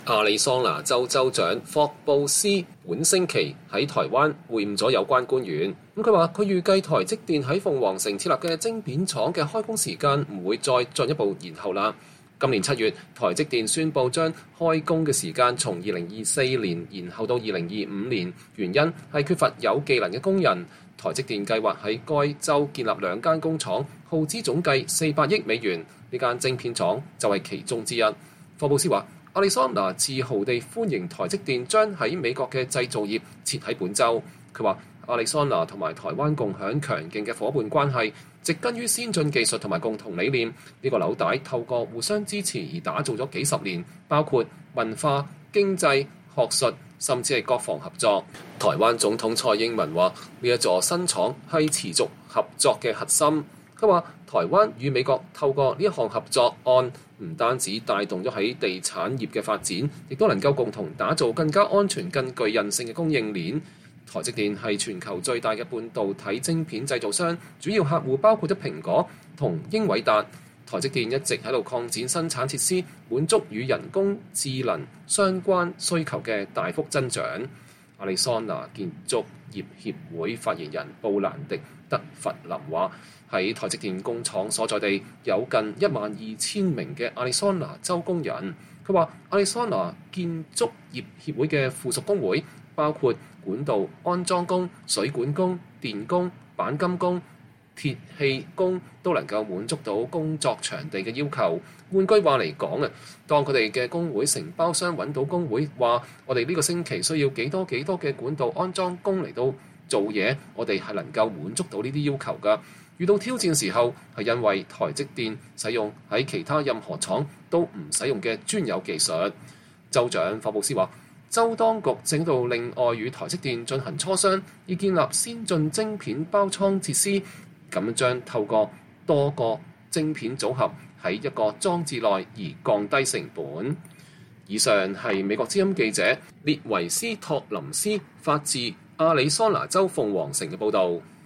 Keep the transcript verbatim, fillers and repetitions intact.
亞利桑那州州長霍布斯本星期喺台灣會晤咗有關官員，咁佢話佢預計台積電喺鳳凰城設立嘅晶片廠嘅開工時間唔會再進一步延後啦。今年七月，台積電宣布將開工嘅時間從二零二四年延後到二零二五年，原因係缺乏有技能嘅工人。台積電計劃喺該州建立兩間工廠，耗資總計四百億美元，呢間晶片廠就係其中之一。霍布斯話：亞利桑那自豪地歡迎台積電將喺美國嘅製造業設喺本州。佢話：亞利桑那同埋台灣共享強勁嘅伙伴關係，植根於先進技術同埋共同理念。呢個紐帶透過互相支持而打造咗幾十年，包括文化、經濟、學術，甚至係國防合作。台灣總統蔡英文話：呢一座新廠係持續合作嘅核心。佢話：台灣與美國透過呢一項合作案，唔單止帶動咗喺地產業嘅發展，亦都能夠共同打造更加安全、更具韌性嘅供應鏈。台積電係全球最大嘅半導體晶片製造商，主要客戶包括咗蘋果同英偉達。台積電一直喺度擴展生產設施，滿足與人工智能相關需求嘅大幅增長。亞利桑那建築業協會發言人布蘭迪德弗林話：喺台積電工廠所在地有近一萬二千名嘅亞利桑那州工人。佢話：亞利桑那建築業協會嘅附屬工會包括管道安裝工、水管工、電工、鈑金工、鐵氣工，都能夠滿足到工作場地嘅要求。換句話嚟講啊，當佢哋嘅工會承包商揾到工會話，我哋呢個星期需要幾多幾多嘅管道安裝工嚟到做嘢，我哋係能夠滿足到呢啲要求㗎。遇到挑戰時候，係因為台積電使用喺其他任何廠都唔使用嘅專有技術。州長霍布斯話：州當局正到另外與台積電進行磋商，以建立先進晶片包倉設施，咁將透過多個晶片組合喺一個裝置內而降低成本。以上係美國之音記者列維斯托林斯發自亞利桑那州鳳凰城嘅報導。